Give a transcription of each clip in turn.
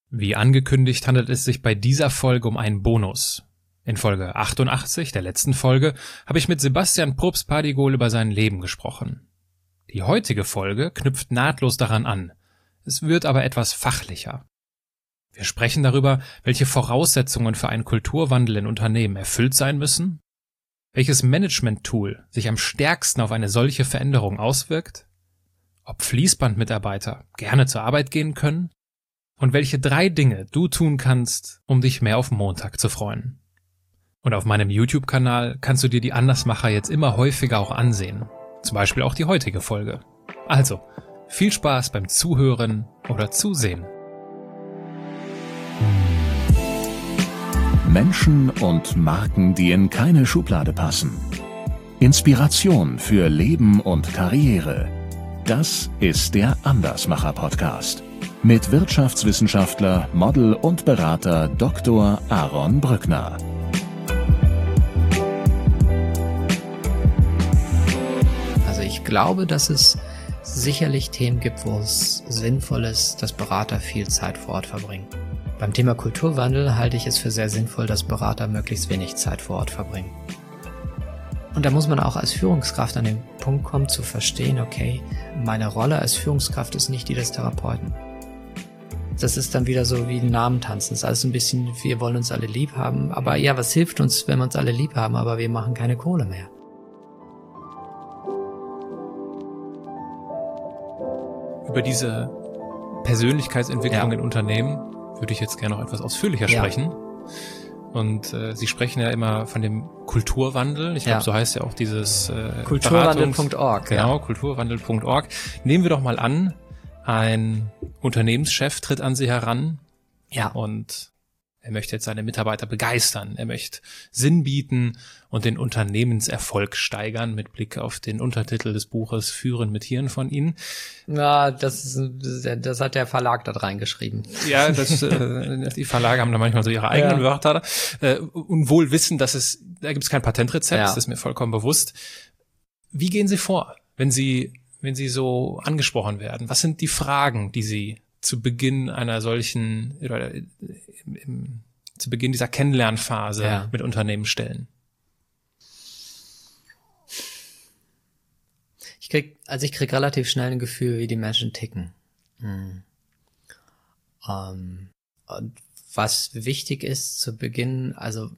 Wie angekündigt handelt es sich bei dieser Folge um einen Bonus. In Folge 88, der letzten Folge, habe ich mit Sebastian Probst-Pardigol über sein Leben gesprochen. Die heutige Folge knüpft nahtlos daran an. Es wird aber etwas fachlicher. Wir sprechen darüber, welche Voraussetzungen für einen Kulturwandel in Unternehmen erfüllt sein müssen, welches Management-Tool sich am stärksten auf eine solche Veränderung auswirkt, ob Fließbandmitarbeiter gerne zur Arbeit gehen können und welche 3 Dinge du tun kannst, um dich mehr auf Montag zu freuen. Und auf meinem YouTube-Kanal kannst du dir die Andersmacher jetzt immer häufiger auch ansehen. Zum Beispiel auch die heutige Folge. Also, viel Spaß beim Zuhören oder Zusehen. Menschen und Marken, die in keine Schublade passen. Inspiration für Leben und Karriere. Das ist der Andersmacher-Podcast. Mit Wirtschaftswissenschaftler, Model und Berater Dr. Aaron Brückner. Also ich glaube, dass es sicherlich Themen gibt, wo es sinnvoll ist, dass Berater viel Zeit vor Ort verbringen. Beim Thema Kulturwandel halte ich es für sehr sinnvoll, dass Berater möglichst wenig Zeit vor Ort verbringen. Und da muss man auch als Führungskraft an den Punkt kommen, zu verstehen, okay, meine Rolle als Führungskraft ist nicht die des Therapeuten. Das ist dann wieder so wie ein Namentanzen. Das ist alles ein bisschen, wir wollen uns alle lieb haben. Aber ja, was hilft uns, wenn wir uns alle lieb haben, aber wir machen keine Kohle mehr? Über diese Persönlichkeitsentwicklung in Unternehmen würde ich jetzt gerne noch etwas ausführlicher sprechen. Und Sie sprechen ja immer von dem Kulturwandel. Ich glaube, so heißt ja auch dieses Kulturwandel.org. Genau, kulturwandel.org. Nehmen wir doch mal an, ein Unternehmenschef tritt an Sie heran und er möchte jetzt seine Mitarbeiter begeistern. Er möchte Sinn bieten und den Unternehmenserfolg steigern mit Blick auf den Untertitel des Buches Führen mit Hirn von Ihnen. Ja, das hat der Verlag dort reingeschrieben. Ja, die Verlage haben da manchmal so ihre eigenen Wörter. Und wohl wissen, da gibt es kein Patentrezept, das ist mir vollkommen bewusst. Wie gehen Sie vor, wenn Sie so angesprochen werden? Was sind die Fragen, die Sie zu Beginn einer solchen, oder zu Beginn dieser Kennenlernphase mit Unternehmen stellen? Ich krieg relativ schnell ein Gefühl, wie die Menschen ticken. Und was wichtig ist zu Beginn, also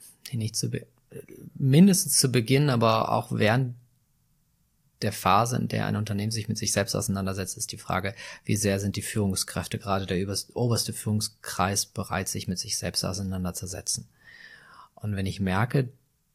mindestens zu Beginn, aber auch während der Phase, in der ein Unternehmen sich mit sich selbst auseinandersetzt, ist die Frage, wie sehr sind die Führungskräfte, gerade der oberste Führungskreis, bereit, sich mit sich selbst auseinanderzusetzen. Und wenn ich merke,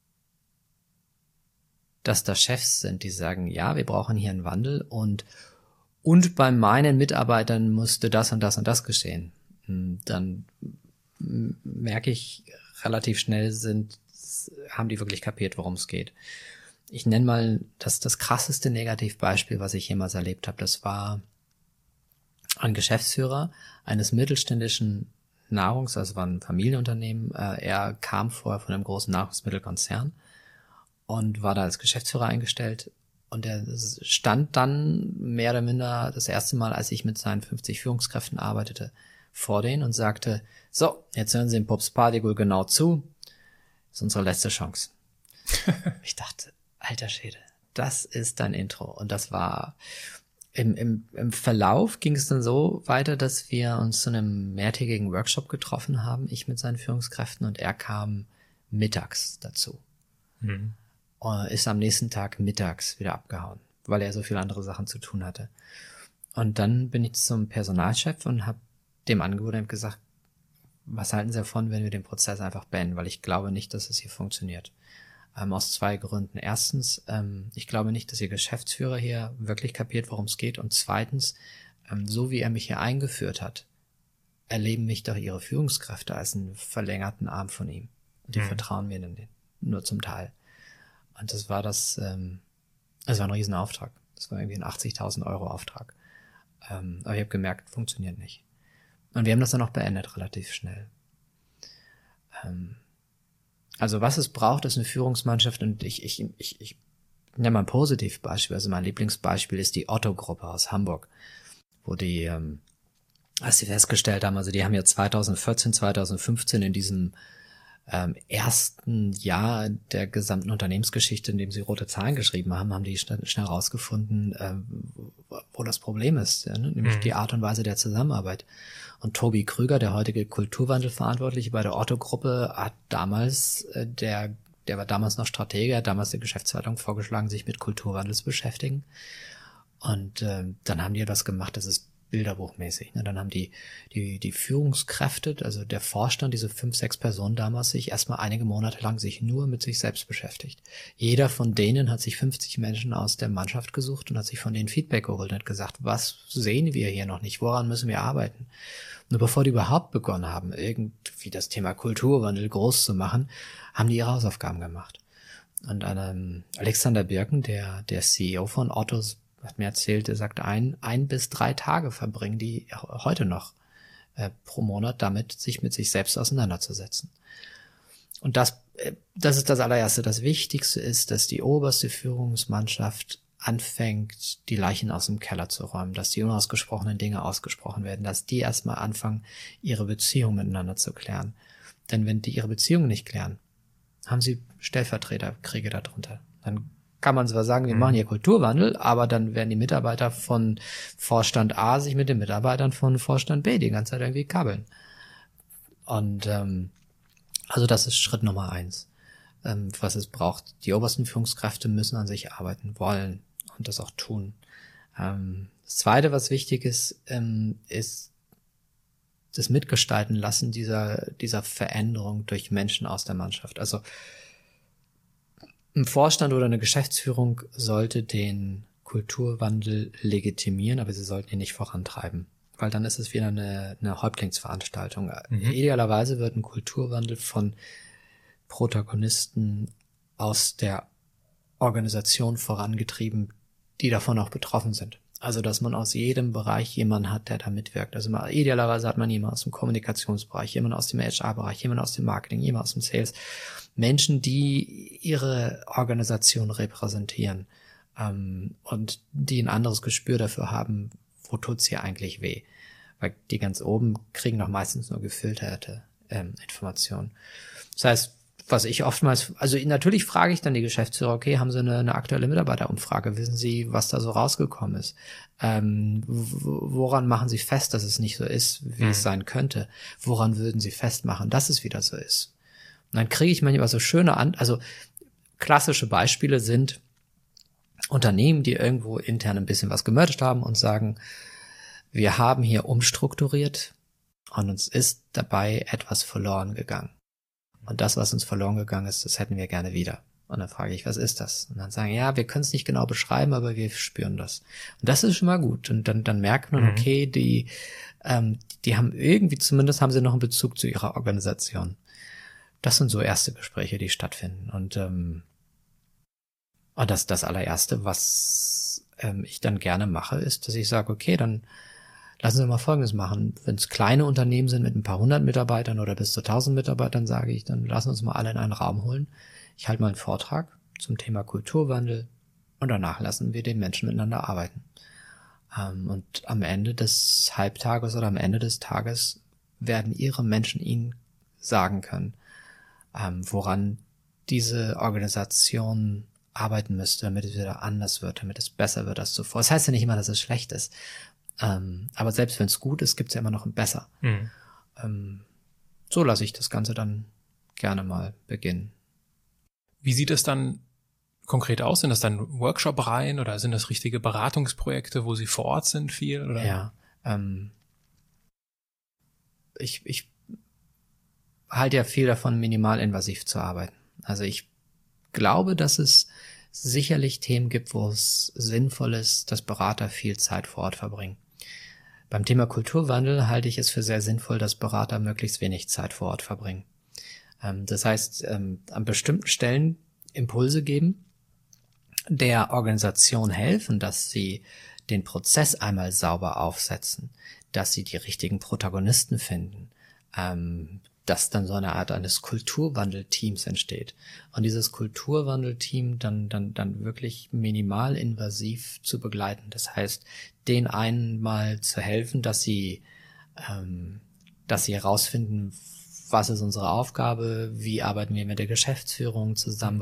dass da Chefs sind, die sagen, ja, wir brauchen hier einen Wandel und bei meinen Mitarbeitern musste das und das und das geschehen, dann merke ich relativ schnell, haben die wirklich kapiert, worum es geht. Ich nenne mal das krasseste Negativbeispiel, was ich jemals erlebt habe. Das war ein Geschäftsführer eines mittelständischen also war ein Familienunternehmen. Er kam vorher von einem großen Nahrungsmittelkonzern und war da als Geschäftsführer eingestellt. Und er stand dann mehr oder minder das erste Mal, als ich mit seinen 50 Führungskräften arbeitete, vor denen und sagte, so, jetzt hören Sie dem Probst-Pardigol genau zu. Das ist unsere letzte Chance. Ich dachte, alter Schwede, das ist dein Intro. Und das war, im Verlauf ging es dann so weiter, dass wir uns zu einem mehrtägigen Workshop getroffen haben, ich mit seinen Führungskräften, und er kam mittags dazu. Und ist am nächsten Tag mittags wieder abgehauen, weil er so viele andere Sachen zu tun hatte. Und dann bin ich zum Personalchef und habe dem angeboten und gesagt, was halten Sie davon, wenn wir den Prozess einfach beenden, weil ich glaube nicht, dass es hier funktioniert. Aus 2 Gründen. Erstens, ich glaube nicht, dass Ihr Geschäftsführer hier wirklich kapiert, worum es geht. Und zweitens, so wie er mich hier eingeführt hat, erleben mich doch Ihre Führungskräfte als einen verlängerten Arm von ihm. Und die vertrauen mir dann nur zum Teil. Und das war das war ein Riesenauftrag. Das war irgendwie ein 80.000 € Auftrag. Aber ich habe gemerkt, funktioniert nicht. Und wir haben das dann auch beendet, relativ schnell. Also was es braucht, ist eine Führungsmannschaft, und ich nenne mal ein Positivbeispiel. Also mein Lieblingsbeispiel ist die Otto-Gruppe aus Hamburg, wo die als sie festgestellt haben, also die haben ja 2014, 2015 in diesem ersten Jahr der gesamten Unternehmensgeschichte, in dem sie rote Zahlen geschrieben haben, haben die schnell herausgefunden, wo das Problem ist, ja, ne? Nämlich die Art und Weise der Zusammenarbeit. Und Tobi Krüger, der heutige Kulturwandelverantwortliche bei der Otto-Gruppe, hat damals, der war damals noch Stratege, hat damals der Geschäftsleitung vorgeschlagen, sich mit Kulturwandel zu beschäftigen. Und dann haben die etwas gemacht, das ist bilderbuchmäßig. Ne? Dann haben die Führungskräfte, also der Vorstand, diese 5, 6 Personen damals, sich erstmal einige Monate lang sich nur mit sich selbst beschäftigt. Jeder von denen hat sich 50 Menschen aus der Mannschaft gesucht und hat sich von denen Feedback geholt und hat gesagt, was sehen wir hier noch nicht, woran müssen wir arbeiten? Nur bevor die überhaupt begonnen haben, irgendwie das Thema Kulturwandel groß zu machen, haben die ihre Hausaufgaben gemacht. Und Alexander Birken, der CEO von Otto, hat mir erzählt, er sagt, 1 bis 3 Tage verbringen die heute noch pro Monat damit, sich mit sich selbst auseinanderzusetzen. Und das ist das allererste. Das Wichtigste ist, dass die oberste Führungsmannschaft anfängt, die Leichen aus dem Keller zu räumen, dass die unausgesprochenen Dinge ausgesprochen werden, dass die erstmal anfangen, ihre Beziehung miteinander zu klären. Denn wenn die ihre Beziehung nicht klären, haben sie Stellvertreterkriege darunter. Dann kann man zwar sagen, wir machen hier Kulturwandel, aber dann werden die Mitarbeiter von Vorstand A sich mit den Mitarbeitern von Vorstand B die ganze Zeit irgendwie kabbeln. Und also das ist Schritt Nummer 1, was es braucht. Die obersten Führungskräfte müssen an sich arbeiten wollen und das auch tun. Das Zweite, was wichtig ist, ist das Mitgestalten lassen dieser Veränderung durch Menschen aus der Mannschaft. Also ein Vorstand oder eine Geschäftsführung sollte den Kulturwandel legitimieren, aber sie sollten ihn nicht vorantreiben, weil dann ist es wieder eine Häuptlingsveranstaltung. Idealerweise wird ein Kulturwandel von Protagonisten aus der Organisation vorangetrieben, die davon auch betroffen sind. Also, dass man aus jedem Bereich jemanden hat, der da mitwirkt. Also idealerweise hat man jemanden aus dem Kommunikationsbereich, jemanden aus dem HR-Bereich, jemanden aus dem Marketing, jemanden aus dem Sales. Menschen, die ihre Organisation repräsentieren und die ein anderes Gespür dafür haben, wo tut's hier eigentlich weh. Weil die ganz oben kriegen doch meistens nur gefilterte Informationen. Das heißt, was ich oftmals, also natürlich frage ich dann die Geschäftsführer, okay, haben Sie eine aktuelle Mitarbeiterumfrage? Wissen Sie, was da so rausgekommen ist? Woran machen Sie fest, dass es nicht so ist, wie es sein könnte? Woran würden Sie festmachen, dass es wieder so ist? Und dann kriege ich manchmal so schöne also klassische Beispiele sind Unternehmen, die irgendwo intern ein bisschen was gemerged haben und sagen, wir haben hier umstrukturiert und uns ist dabei etwas verloren gegangen. Und das, was uns verloren gegangen ist, das hätten wir gerne wieder. Und dann frage ich, was ist das? Und dann sagen, ja, wir können es nicht genau beschreiben, aber wir spüren das. Und das ist schon mal gut. Und dann merkt man, okay, die haben irgendwie, zumindest haben sie noch einen Bezug zu ihrer Organisation. Das sind so erste Gespräche, die stattfinden. Und das allererste, was ich dann gerne mache, ist, dass ich sage, okay, dann lassen Sie mal Folgendes machen. Wenn es kleine Unternehmen sind mit ein paar 100 Mitarbeitern oder bis zu 1000 Mitarbeitern, sage ich, dann lassen wir uns mal alle in einen Raum holen. Ich halte mal einen Vortrag zum Thema Kulturwandel und danach lassen wir den Menschen miteinander arbeiten. Und am Ende des Halbtages oder am Ende des Tages werden Ihre Menschen Ihnen sagen können, woran diese Organisation arbeiten müsste, damit es wieder anders wird, damit es besser wird als zuvor. Das heißt ja nicht immer, dass es schlecht ist. Aber selbst wenn es gut ist, gibt es ja immer noch ein Besser. So lasse ich das Ganze dann gerne mal beginnen. Wie sieht es dann konkret aus? Sind das dann Workshop-Reihen oder sind das richtige Beratungsprojekte, wo Sie vor Ort sind viel? Oder? Ja, ich halte ja viel davon, minimalinvasiv zu arbeiten. Also ich glaube, dass es sicherlich Themen gibt, wo es sinnvoll ist, dass Berater viel Zeit vor Ort verbringen. Beim Thema Kulturwandel halte ich es für sehr sinnvoll, dass Berater möglichst wenig Zeit vor Ort verbringen. Das heißt, an bestimmten Stellen Impulse geben, der Organisation helfen, dass sie den Prozess einmal sauber aufsetzen, dass sie die richtigen Protagonisten finden, dass dann so eine Art eines Kulturwandelteams entsteht. Und dieses Kulturwandelteam dann wirklich minimalinvasiv zu begleiten. Das heißt, denen einmal zu helfen, dass sie dass sie herausfinden, was ist unsere Aufgabe, wie arbeiten wir mit der Geschäftsführung zusammen,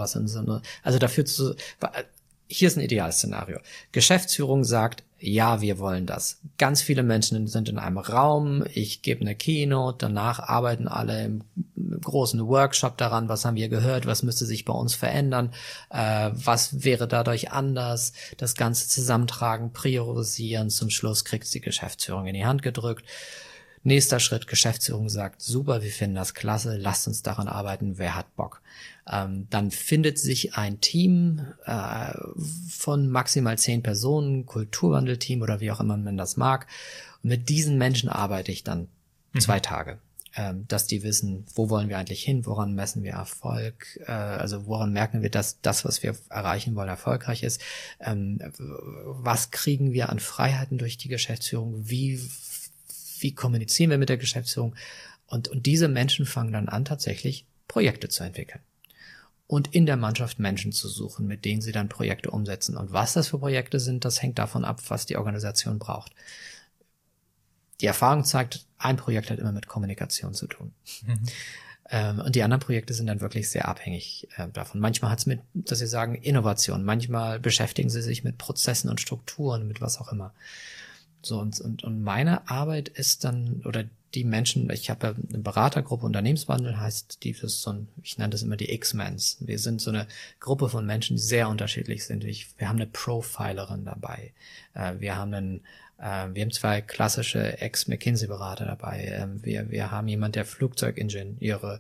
hier ist ein Idealszenario. Geschäftsführung sagt, ja, wir wollen das. Ganz viele Menschen sind in einem Raum, ich gebe eine Keynote, danach arbeiten alle im großen Workshop daran, was haben wir gehört, was müsste sich bei uns verändern, was wäre dadurch anders, das Ganze zusammentragen, priorisieren, zum Schluss kriegt die Geschäftsführung in die Hand gedrückt. Nächster Schritt, Geschäftsführung sagt, super, wir finden das klasse, lasst uns daran arbeiten, wer hat Bock? Dann findet sich ein Team von maximal 10 Personen, Kulturwandelteam oder wie auch immer man das mag. Und mit diesen Menschen arbeite ich dann 2 Tage, dass die wissen, wo wollen wir eigentlich hin, woran messen wir Erfolg, also woran merken wir, dass das, was wir erreichen wollen, erfolgreich ist. Was kriegen wir an Freiheiten durch die Geschäftsführung, wie kommunizieren wir mit der Geschäftsführung? Und diese Menschen fangen dann an, tatsächlich Projekte zu entwickeln. Und in der Mannschaft Menschen zu suchen, mit denen sie dann Projekte umsetzen. Und was das für Projekte sind, das hängt davon ab, was die Organisation braucht. Die Erfahrung zeigt, ein Projekt hat immer mit Kommunikation zu tun. Und die anderen Projekte sind dann wirklich sehr abhängig davon. Manchmal hat es mit, dass sie sagen, Innovation. Manchmal beschäftigen sie sich mit Prozessen und Strukturen, mit was auch immer. So, und meine Arbeit ist dann, oder die Menschen, ich habe ja eine Beratergruppe, Unternehmenswandel heißt, ich nenne das immer die X-Mens. Wir sind so eine Gruppe von Menschen, die sehr unterschiedlich sind. Wir haben eine Profilerin dabei. Wir haben 2 klassische Ex-McKinsey-Berater dabei. Wir haben jemand, der Flugzeugingenieur.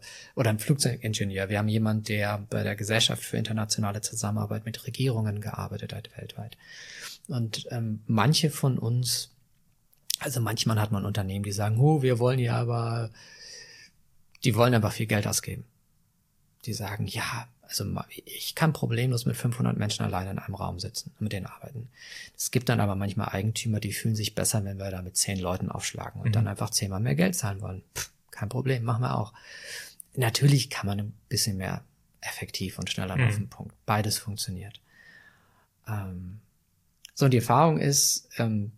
Wir haben jemand, der bei der Gesellschaft für internationale Zusammenarbeit mit Regierungen gearbeitet hat, weltweit. Und manche von uns, also manchmal hat man Unternehmen, die sagen, wir wollen ja aber, die wollen einfach viel Geld ausgeben. Die sagen, ja, also ich kann problemlos mit 500 Menschen alleine in einem Raum sitzen und mit denen arbeiten. Es gibt dann aber manchmal Eigentümer, die fühlen sich besser, wenn wir da mit 10 Leuten aufschlagen und dann einfach 10-mal mehr Geld zahlen wollen. Kein Problem, machen wir auch. Natürlich kann man ein bisschen mehr effektiv und schneller auf den Punkt. Beides funktioniert. So, und die Erfahrung ist,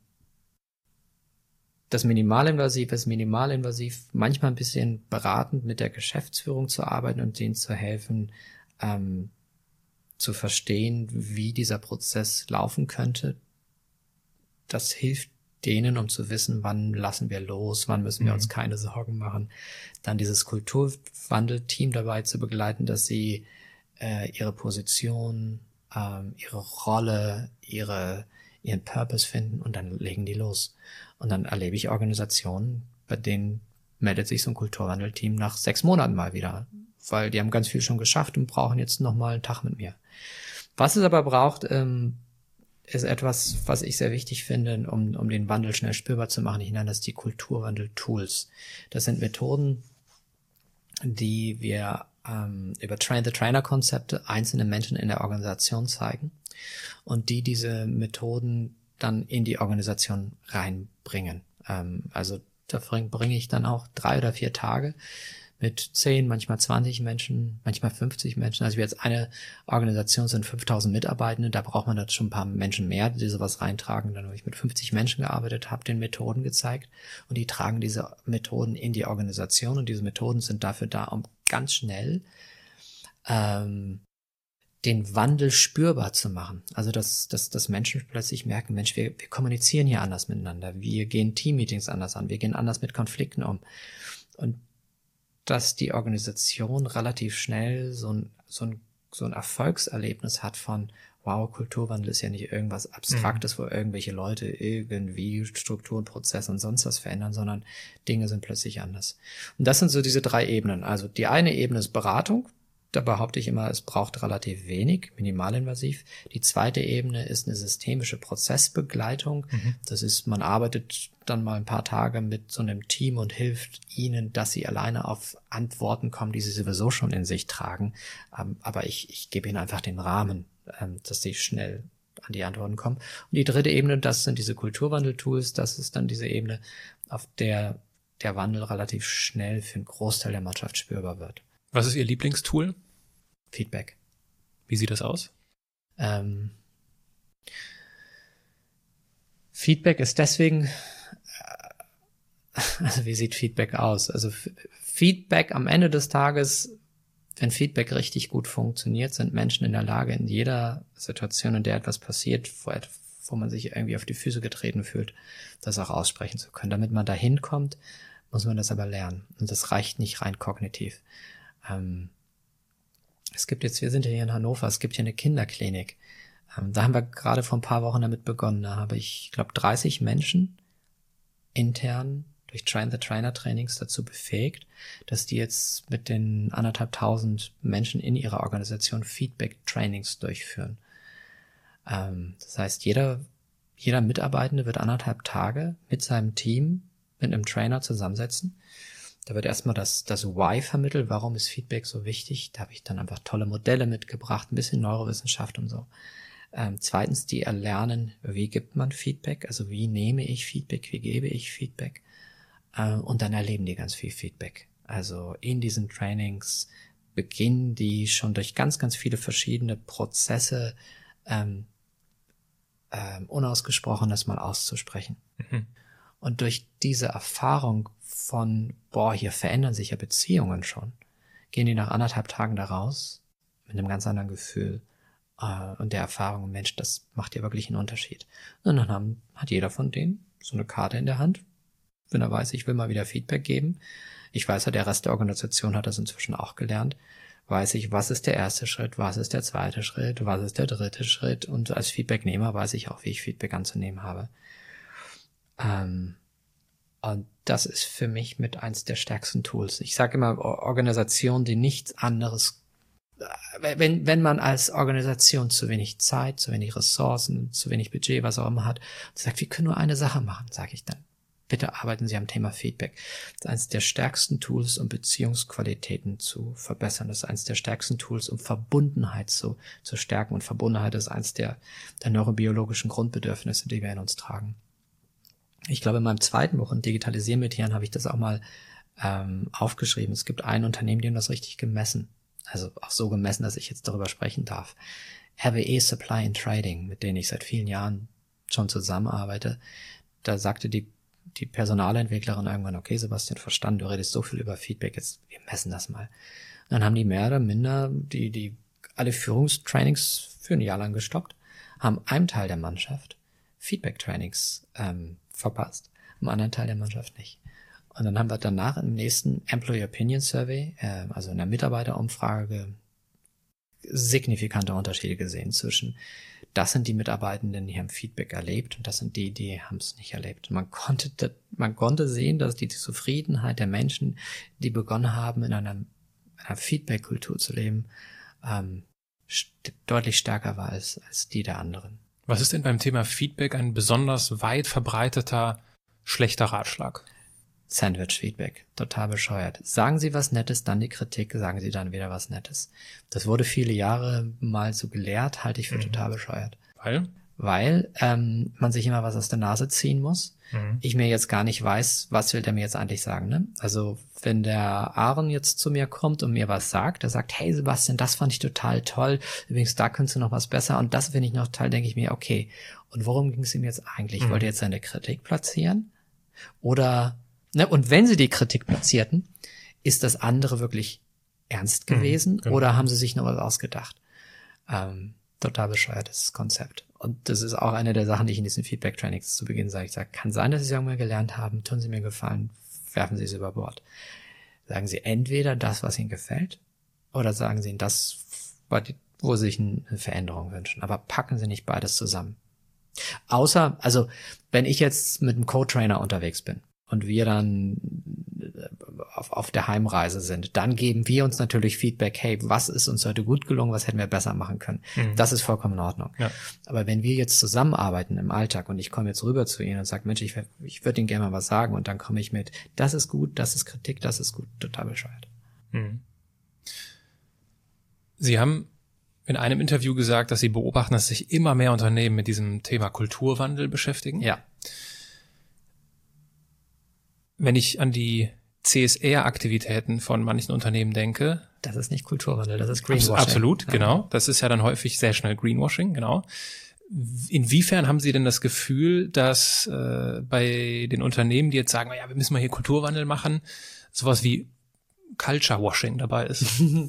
das Minimalinvasiv ist minimalinvasiv, manchmal ein bisschen beratend mit der Geschäftsführung zu arbeiten und denen zu helfen, zu verstehen, wie dieser Prozess laufen könnte. Das hilft denen, um zu wissen, wann lassen wir los, wann müssen wir uns keine Sorgen machen. Dann dieses Kulturwandelteam dabei zu begleiten, dass sie ihre Position, ihre Rolle, ihren Purpose finden und dann legen die los. Und dann erlebe ich Organisationen, bei denen meldet sich so ein Kulturwandelteam nach 6 Monaten mal wieder, weil die haben ganz viel schon geschafft und brauchen jetzt nochmal einen Tag mit mir. Was es aber braucht, ist etwas, was ich sehr wichtig finde, um den Wandel schnell spürbar zu machen. Ich nenne das die Kulturwandel-Tools. Das sind Methoden, die wir über Train-the-Trainer-Konzepte einzelne Menschen in der Organisation zeigen und die diese Methoden dann in die Organisation reinbringen. Also da bringe ich dann auch 3 oder 4 Tage mit 10, manchmal 20 Menschen, manchmal 50 Menschen. Also wir jetzt eine Organisation sind 5000 Mitarbeitende, da braucht man dann schon ein paar Menschen mehr, die sowas reintragen. Dann habe ich mit 50 Menschen gearbeitet, habe den Methoden gezeigt und die tragen diese Methoden in die Organisation und diese Methoden sind dafür da, um ganz schnell den Wandel spürbar zu machen. Also dass Menschen plötzlich merken, Mensch, wir kommunizieren hier anders miteinander, wir gehen Teammeetings anders an, wir gehen anders mit Konflikten um. Und dass die Organisation relativ schnell so ein Erfolgserlebnis hat von, wow, Kulturwandel ist ja nicht irgendwas Abstraktes, wo irgendwelche Leute irgendwie Strukturen, Prozesse und sonst was verändern, sondern Dinge sind plötzlich anders. Und das sind so diese 3 Ebenen. Also die eine Ebene ist Beratung. Da behaupte ich immer, es braucht relativ wenig, minimalinvasiv. Die zweite Ebene ist eine systemische Prozessbegleitung. Das ist, man arbeitet dann mal ein paar Tage mit so einem Team und hilft ihnen, dass sie alleine auf Antworten kommen, die sie sowieso schon in sich tragen. Aber ich gebe ihnen einfach den Rahmen, dass sie schnell an die Antworten kommen. Und die dritte Ebene, das sind diese Kulturwandel-Tools. Das ist dann diese Ebene, auf der der Wandel relativ schnell für einen Großteil der Mannschaft spürbar wird. Was ist Ihr Lieblingstool? Feedback. Wie sieht das aus? Feedback ist deswegen Also wie sieht Feedback aus? Also Feedback am Ende des Tages, wenn Feedback richtig gut funktioniert, sind Menschen in der Lage, in jeder Situation, in der etwas passiert, wo man sich irgendwie auf die Füße getreten fühlt, das auch aussprechen zu können. Damit man da hinkommt, muss man das aber lernen. Und das reicht nicht rein kognitiv. Wir sind ja hier in Hannover, es gibt hier eine Kinderklinik. Da haben wir gerade vor ein paar Wochen damit begonnen. Da habe ich glaube 30 Menschen intern durch Train-the-Trainer-Trainings dazu befähigt, dass die jetzt mit den 1.500 Menschen in ihrer Organisation Feedback-Trainings durchführen. Das heißt, jeder Mitarbeitende wird 1,5 Tage mit seinem Team, mit einem Trainer zusammensetzen. Da wird erstmal das Why vermittelt, warum ist Feedback so wichtig. Da habe ich dann einfach tolle Modelle mitgebracht, ein bisschen Neurowissenschaft und so. Zweitens, die erlernen, wie gibt man Feedback, also wie nehme ich Feedback, wie gebe ich Feedback. Und dann erleben die ganz viel Feedback. Also in diesen Trainings beginnen die schon durch ganz, ganz viele verschiedene Prozesse Unausgesprochenes mal auszusprechen. Mhm. Und durch diese Erfahrung von, hier verändern sich ja Beziehungen schon, gehen die nach 1,5 Tagen da raus mit einem ganz anderen Gefühl und der Erfahrung, Mensch, das macht ja wirklich einen Unterschied. Und dann hat jeder von denen so eine Karte in der Hand, wenn er weiß, ich will mal wieder Feedback geben. Ich weiß ja, der Rest der Organisation hat das inzwischen auch gelernt. Weiß ich, was ist der erste Schritt, was ist der zweite Schritt, was ist der dritte Schritt und als Feedbacknehmer weiß ich auch, wie ich Feedback anzunehmen habe. Und das ist für mich mit eins der stärksten Tools. Ich sage immer, Organisationen, die nichts anderes, wenn man als Organisation zu wenig Zeit, zu wenig Ressourcen, zu wenig Budget, was auch immer hat, und sagt, wir können nur eine Sache machen, sage ich dann. Bitte arbeiten Sie am Thema Feedback. Das ist eines der stärksten Tools, um Beziehungsqualitäten zu verbessern. Das ist eines der stärksten Tools, um Verbundenheit zu stärken. Und Verbundenheit ist eines der neurobiologischen Grundbedürfnisse, die wir in uns tragen. Ich glaube, in meinem zweiten Buch, in Digitalisieren mit Hirn, habe ich das auch mal aufgeschrieben. Es gibt ein Unternehmen, die haben das richtig gemessen. Also auch so gemessen, dass ich jetzt darüber sprechen darf. RWE Supply and Trading, mit denen ich seit vielen Jahren schon zusammenarbeite. Da sagte die Personalentwicklerin irgendwann, okay, Sebastian, verstanden, du redest so viel über Feedback, jetzt wir messen das mal. Und dann haben die mehr oder minder die alle Führungstrainings für ein Jahr lang gestoppt, haben einem Teil der Mannschaft Feedback-Trainings verpasst, am anderen Teil der Mannschaft nicht. Und dann haben wir danach im nächsten Employee Opinion Survey, also in der Mitarbeiterumfrage, signifikante Unterschiede gesehen zwischen, das sind die Mitarbeitenden, die haben Feedback erlebt und das sind die haben es nicht erlebt. Man konnte sehen, dass die Zufriedenheit der Menschen, die begonnen haben, in einer Feedback-Kultur zu leben, deutlich stärker war als die der anderen. Was ist denn beim Thema Feedback ein besonders weit verbreiteter schlechter Ratschlag? Sandwich-Feedback, total bescheuert. Sagen Sie was Nettes, dann die Kritik, sagen Sie dann wieder was Nettes. Das wurde viele Jahre mal so gelehrt, halte ich für total bescheuert. Weil man sich immer was aus der Nase ziehen muss. Ich mir jetzt gar nicht weiß, was will der mir jetzt eigentlich sagen, ne? Also wenn der Aaron jetzt zu mir kommt und mir was sagt, der sagt, hey Sebastian, das fand ich total toll, übrigens da könntest du noch was besser und das finde ich noch toll, denke ich mir, okay, und worum ging es ihm jetzt eigentlich? Wollte er jetzt seine Kritik platzieren? Oder, ne, und wenn sie die Kritik platzierten, ist das andere wirklich ernst gewesen oder haben sie sich noch was ausgedacht? Total bescheuertes Konzept. Und das ist auch eine der Sachen, die ich in diesen Feedback-Trainings zu Beginn sage. Ich sage, kann sein, dass Sie es irgendwann gelernt haben, tun Sie mir Gefallen, werfen Sie es über Bord. Sagen Sie entweder das, was Ihnen gefällt, oder sagen Sie Ihnen das, wo Sie sich eine Veränderung wünschen. Aber packen Sie nicht beides zusammen. Außer, also, wenn ich jetzt mit einem Co-Trainer unterwegs bin und wir dann auf der Heimreise sind, dann geben wir uns natürlich Feedback, hey, was ist uns heute gut gelungen, was hätten wir besser machen können. Das ist vollkommen in Ordnung. Ja. Aber wenn wir jetzt zusammenarbeiten im Alltag und ich komme jetzt rüber zu Ihnen und sage, Mensch, ich würde Ihnen gerne mal was sagen und dann komme ich mit, das ist gut, das ist Kritik, das ist gut, total bescheuert. Sie haben in einem Interview gesagt, dass Sie beobachten, dass sich immer mehr Unternehmen mit diesem Thema Kulturwandel beschäftigen. Ja. Wenn ich an die CSR-Aktivitäten von manchen Unternehmen denke. Das ist nicht Kulturwandel, das ist Greenwashing. Absolut, genau. Das ist ja dann häufig sehr schnell Greenwashing, genau. Inwiefern haben Sie denn das Gefühl, dass bei den Unternehmen, die jetzt sagen, ja, wir müssen mal hier Kulturwandel machen, sowas wie Culture Washing dabei ist?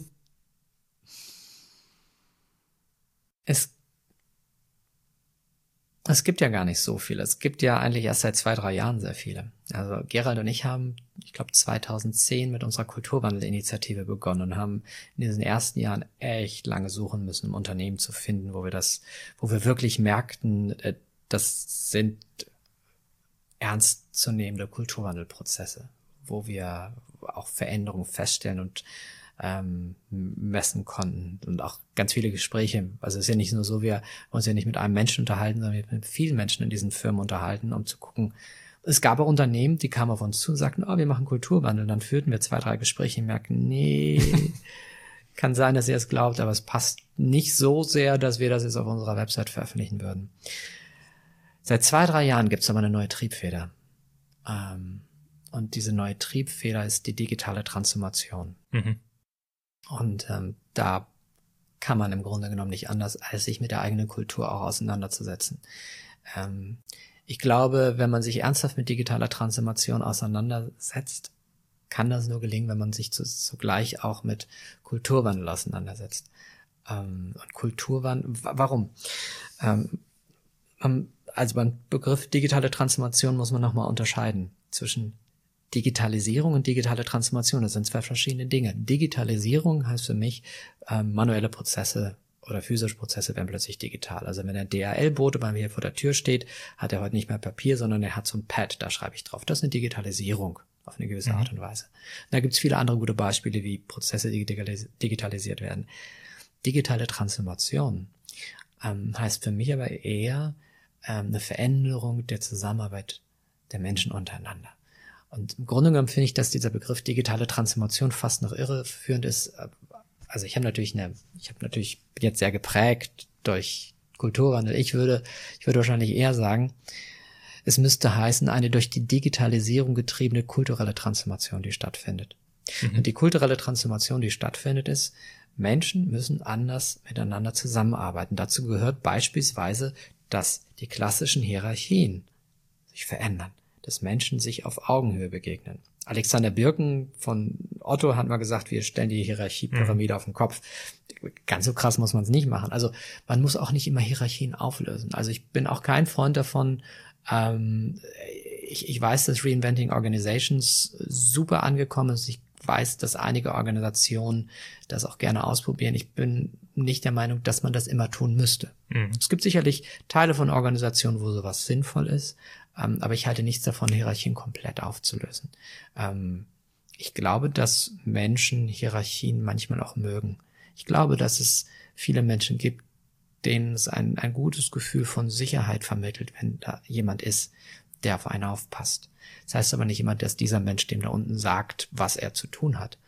Es gibt ja gar nicht so viele. Es gibt ja eigentlich erst seit 2-3 Jahren sehr viele. Also Gerald und ich haben, ich glaube 2010 mit unserer Kulturwandelinitiative begonnen und haben in diesen ersten Jahren echt lange suchen müssen, um Unternehmen zu finden, wo wir wirklich merkten, das sind ernstzunehmende Kulturwandelprozesse, wo wir auch Veränderungen feststellen und messen konnten und auch ganz viele Gespräche. Also es ist ja nicht nur so, wir uns ja nicht mit einem Menschen unterhalten, sondern mit vielen Menschen in diesen Firmen unterhalten, um zu gucken. Es gab auch Unternehmen, die kamen auf uns zu und sagten, wir machen Kulturwandel. Dann führten wir 2-3 Gespräche und merken, nee, kann sein, dass ihr es glaubt, aber es passt nicht so sehr, dass wir das jetzt auf unserer Website veröffentlichen würden. Seit 2-3 Jahren gibt es aber eine neue Triebfeder. Und diese neue Triebfeder ist die digitale Transformation. Mhm. Und da kann man im Grunde genommen nicht anders, als sich mit der eigenen Kultur auch auseinanderzusetzen. Ich glaube, wenn man sich ernsthaft mit digitaler Transformation auseinandersetzt, kann das nur gelingen, wenn man sich zugleich auch mit Kulturwandel auseinandersetzt. Und Kulturwandel, warum? Also beim Begriff digitale Transformation muss man nochmal unterscheiden zwischen Digitalisierung und digitale Transformation, das sind 2 verschiedene Dinge. Digitalisierung heißt für mich, manuelle Prozesse oder physische Prozesse werden plötzlich digital. Also wenn der DHL-Bote bei mir vor der Tür steht, hat er heute nicht mehr Papier, sondern er hat so ein Pad, da schreibe ich drauf. Das ist eine Digitalisierung auf eine gewisse Art und Weise. Und da gibt es viele andere gute Beispiele, wie Prozesse digitalisiert werden. Digitale Transformation heißt für mich aber eher eine Veränderung der Zusammenarbeit der Menschen untereinander. Und im Grunde genommen finde ich, dass dieser Begriff digitale Transformation fast noch irreführend ist. Also ich bin jetzt sehr geprägt durch Kulturwandel. Ich würde wahrscheinlich eher sagen, es müsste heißen, eine durch die Digitalisierung getriebene kulturelle Transformation, die stattfindet. Mhm. Und die kulturelle Transformation, die stattfindet, ist, Menschen müssen anders miteinander zusammenarbeiten. Dazu gehört beispielsweise, dass die klassischen Hierarchien sich verändern, dass Menschen sich auf Augenhöhe begegnen. Alexander Birken von Otto hat mal gesagt, wir stellen die Hierarchiepyramide auf den Kopf. Ganz so krass muss man es nicht machen. Also man muss auch nicht immer Hierarchien auflösen. Also ich bin auch kein Freund davon. Ich weiß, dass Reinventing Organizations super angekommen ist. Ich weiß, dass einige Organisationen das auch gerne ausprobieren. Ich bin nicht der Meinung, dass man das immer tun müsste. Mhm. Es gibt sicherlich Teile von Organisationen, wo sowas sinnvoll ist. Aber ich halte nichts davon, Hierarchien komplett aufzulösen. Ich glaube, dass Menschen Hierarchien manchmal auch mögen. Ich glaube, dass es viele Menschen gibt, denen es ein gutes Gefühl von Sicherheit vermittelt, wenn da jemand ist, der auf einen aufpasst. Das heißt aber nicht immer, dass dieser Mensch dem da unten sagt, was er zu tun hat.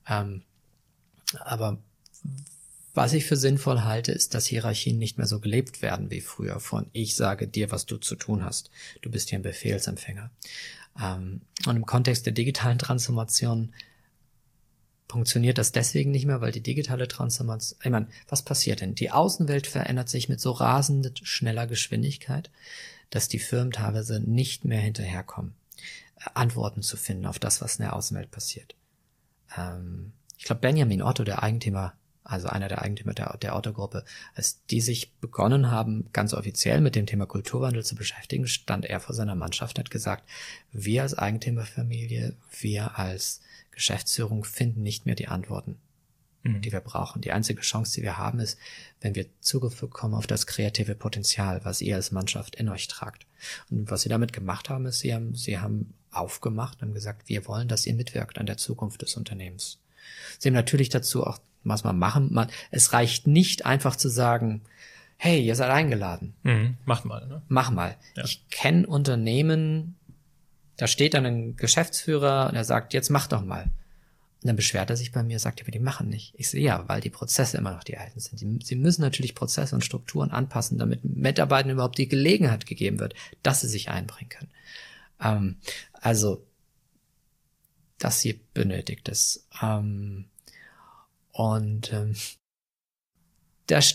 Aber was ich für sinnvoll halte, ist, dass Hierarchien nicht mehr so gelebt werden wie früher. Von ich sage dir, was du zu tun hast. Du bist hier ein Befehlsempfänger. Und im Kontext der digitalen Transformation funktioniert das deswegen nicht mehr, weil die digitale Transformation, ich meine, was passiert denn? Die Außenwelt verändert sich mit so rasend schneller Geschwindigkeit, dass die Firmen teilweise nicht mehr hinterherkommen, Antworten zu finden auf das, was in der Außenwelt passiert. Ich glaube, Benjamin Otto, der Eigentümer, also einer der Eigentümer der Otto-Gruppe, als die sich begonnen haben, ganz offiziell mit dem Thema Kulturwandel zu beschäftigen, stand er vor seiner Mannschaft und hat gesagt, wir als Eigentümerfamilie, wir als Geschäftsführung finden nicht mehr die Antworten, die wir brauchen. Die einzige Chance, die wir haben, ist, wenn wir Zugriff bekommen auf das kreative Potenzial, was ihr als Mannschaft in euch tragt. Und was sie damit gemacht haben, ist, sie haben aufgemacht und gesagt, wir wollen, dass ihr mitwirkt an der Zukunft des Unternehmens. Sie haben natürlich dazu auch was man machen. Es reicht nicht einfach zu sagen, hey, ihr seid eingeladen. Macht mal, ne? Mach mal. Ja. Ich kenne Unternehmen, da steht dann ein Geschäftsführer und er sagt, jetzt mach doch mal. Und dann beschwert er sich bei mir, sagt, aber die machen nicht. Ich sehe ja, weil die Prozesse immer noch die alten sind. Sie müssen natürlich Prozesse und Strukturen anpassen, damit Mitarbeitern überhaupt die Gelegenheit gegeben wird, dass sie sich einbringen können. Also, das hier benötigt es. Und da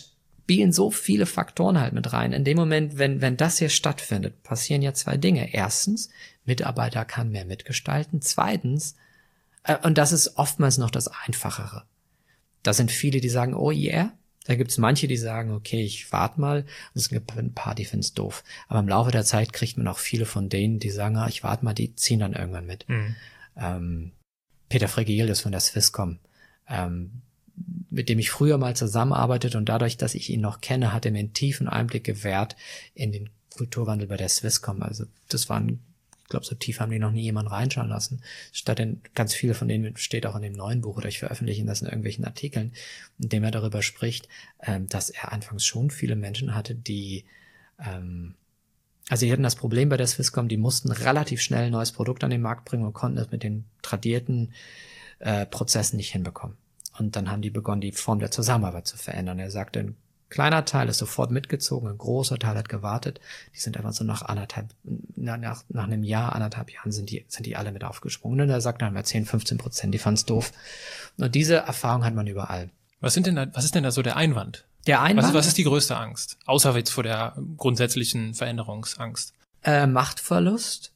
spielen so viele Faktoren halt mit rein. In dem Moment, wenn das hier stattfindet, passieren ja 2 Dinge. Erstens, Mitarbeiter kann mehr mitgestalten. Zweitens, und das ist oftmals noch das Einfachere. Da sind viele, die sagen, oh yeah. Da gibt es manche, die sagen, okay, ich warte mal. Und es gibt ein paar, die finden es doof. Aber im Laufe der Zeit kriegt man auch viele von denen, die sagen, ich warte mal, die ziehen dann irgendwann mit. Peter Frigelius von der Swisscom, mit dem ich früher mal zusammenarbeitet, und dadurch, dass ich ihn noch kenne, hat er mir einen tiefen Einblick gewährt in den Kulturwandel bei der Swisscom. Also das waren, ich glaube, so tief haben die noch nie jemanden reinschauen lassen. Ganz viele von denen steht auch in dem neuen Buch, oder ich veröffentliche das in irgendwelchen Artikeln, in dem er darüber spricht, dass er anfangs schon viele Menschen hatte, die also die hatten das Problem bei der Swisscom, die mussten relativ schnell ein neues Produkt an den Markt bringen und konnten es mit den tradierten Prozessen nicht hinbekommen. Und dann haben die begonnen, die Form der Zusammenarbeit zu verändern. Er sagte, ein kleiner Teil ist sofort mitgezogen, ein großer Teil hat gewartet. Die sind einfach so nach einem Jahr, 1,5 Jahren sind die alle mit aufgesprungen. Und er sagt, dann haben wir 10-15%, die fanden es doof. Und diese Erfahrung hat man überall. Was ist denn da so der Einwand? Der Einwand? Was ist die größte Angst? Außer jetzt vor der grundsätzlichen Veränderungsangst. Machtverlust.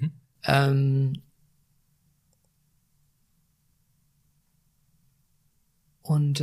Und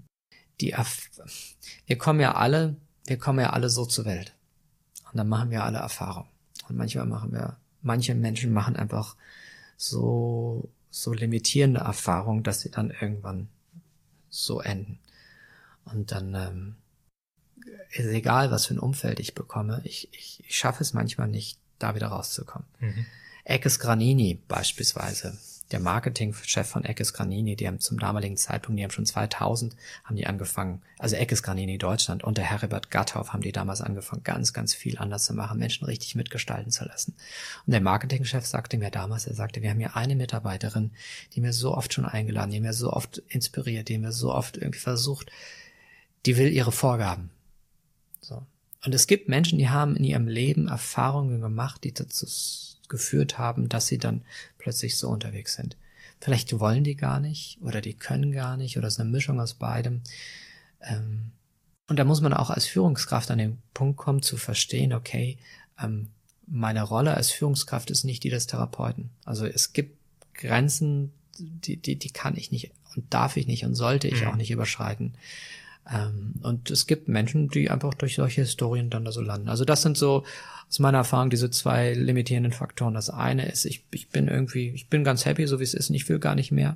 wir kommen ja alle so zur Welt. Und dann machen wir alle Erfahrungen. Und manche Menschen machen einfach so limitierende Erfahrungen, dass sie dann irgendwann so enden. Und dann ist egal, was für ein Umfeld ich bekomme, ich schaffe es manchmal nicht, da wieder rauszukommen. Eckes Granini beispielsweise, der Marketingchef von Eckes Granini, die haben zum damaligen Zeitpunkt, die haben schon 2000, haben die angefangen, also Eckes Granini Deutschland und der Herbert Gatthoff haben die damals angefangen, ganz, ganz viel anders zu machen, Menschen richtig mitgestalten zu lassen. Und der Marketingchef sagte mir damals, er sagte, wir haben hier eine Mitarbeiterin, die mir so oft schon eingeladen, die mir so oft inspiriert, die mir so oft irgendwie versucht, die will ihre Vorgaben. So. Und es gibt Menschen, die haben in ihrem Leben Erfahrungen gemacht, die dazu geführt haben, dass sie dann plötzlich so unterwegs sind. Vielleicht wollen die gar nicht oder die können gar nicht oder es ist eine Mischung aus beidem. Und da muss man auch als Führungskraft an den Punkt kommen, zu verstehen, okay, meine Rolle als Führungskraft ist nicht die des Therapeuten. Also es gibt Grenzen, die kann ich nicht und darf ich nicht und sollte ich auch nicht überschreiten. Und es gibt Menschen, die einfach durch solche Historien dann da so landen. Also das sind so aus meiner Erfahrung diese 2 limitierenden Faktoren. Das eine ist, ich bin ganz happy, so wie es ist, und ich will gar nicht mehr.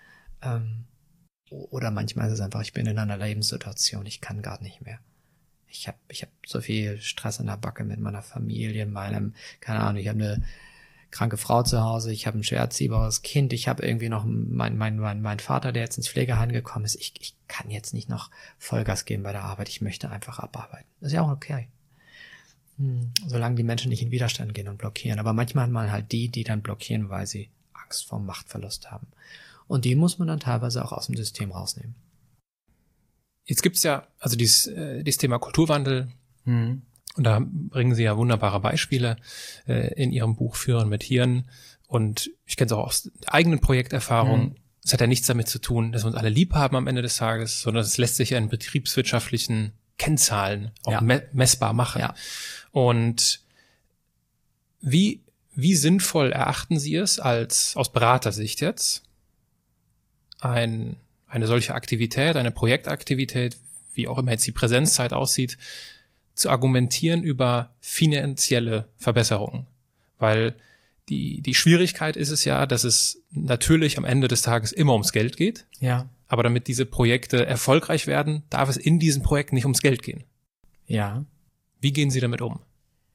Oder manchmal ist es einfach, ich bin in einer Lebenssituation, ich kann gar nicht mehr. Ich hab so viel Stress in der Backe mit meiner Familie, keine Ahnung, ich habe eine kranke Frau zu Hause, ich habe ein schwer erziehbares Kind, ich habe irgendwie noch mein Vater, der jetzt ins Pflegeheim gekommen ist. Ich kann jetzt nicht noch Vollgas geben bei der Arbeit, ich möchte einfach abarbeiten. Das ist ja auch okay. Solange die Menschen nicht in Widerstand gehen und blockieren. Aber manchmal hat man halt die dann blockieren, weil sie Angst vor Machtverlust haben. Und die muss man dann teilweise auch aus dem System rausnehmen. Jetzt gibt's ja, also dieses Thema Kulturwandel, und da bringen Sie ja wunderbare Beispiele in Ihrem Buch Führen mit Hirn. Und ich kenne es auch aus eigenen Projekterfahrungen. Es hat ja nichts damit zu tun, dass wir uns alle lieb haben am Ende des Tages, sondern es lässt sich ja in betriebswirtschaftlichen Kennzahlen auch messbar machen. Ja. Und wie sinnvoll erachten Sie es aus Beratersicht jetzt, eine solche Aktivität, eine Projektaktivität, wie auch immer jetzt die Präsenzzeit aussieht, zu argumentieren über finanzielle Verbesserungen? Weil die Schwierigkeit ist es ja, dass es natürlich am Ende des Tages immer ums Geld geht. Ja. Aber damit diese Projekte erfolgreich werden, darf es in diesen Projekten nicht ums Geld gehen. Ja. Wie gehen Sie damit um?